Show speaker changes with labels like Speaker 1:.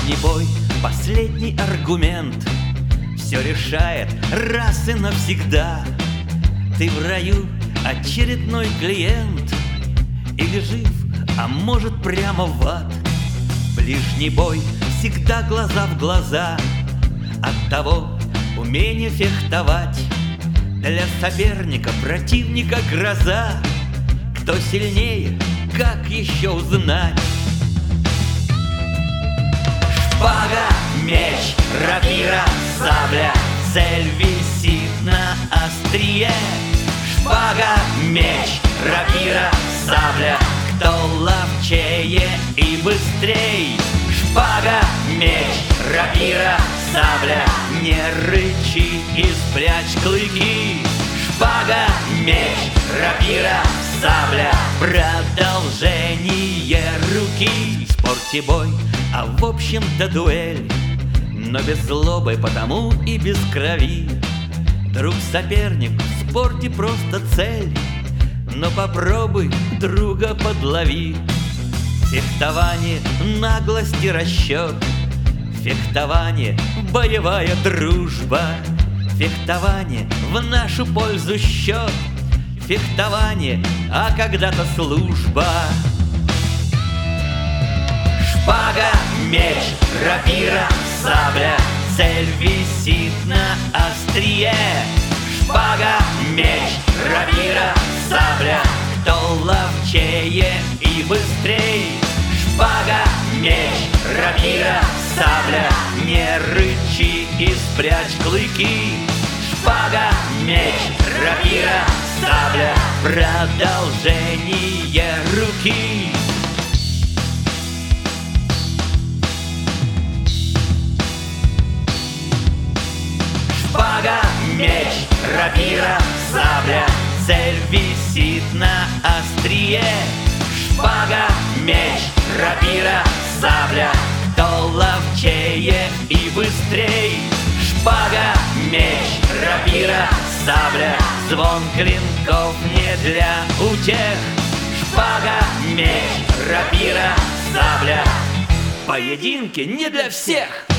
Speaker 1: Ближний бой — последний аргумент, все решает раз и навсегда. Ты в раю очередной клиент, или жив, а может прямо в ад. Ближний бой всегда глаза в глаза, оттого умение фехтовать для соперника, противника гроза. Кто сильнее, как еще узнать? Шпага, меч, рапира, сабля, цель висит на острие. Шпага, меч, рапира, сабля, кто ловчее и быстрей. Шпага, меч, рапира, сабля, не рычи и спрячь клыки. Шпага, меч, рапира, сабля, продолжение руки. В спорте бой, а в общем-то дуэль, но без злобы, потому и без крови. Друг-соперник в спорте просто цель, но попробуй друга подлови. Фехтование, наглость и расчет, фехтование, боевая дружба. Фехтование в нашу пользу счет, фехтование, а когда-то служба. Шпага, меч, рапира, сабля, цель висит на острие. Шпага, меч, рапира, сабля, кто ловчее и быстрей. Шпага, меч, рапира, сабля, не рычи и спрячь клыки. Шпага, меч, рапира, сабля, продолжение руки. Шпага, меч, рапира, сабля, цель висит на острие. Шпага, меч, рапира, сабля, кто ловчее и быстрей. Шпага, меч, рапира, сабля, звон клинков не для утех. Шпага, меч, рапира, сабля, поединки не для всех.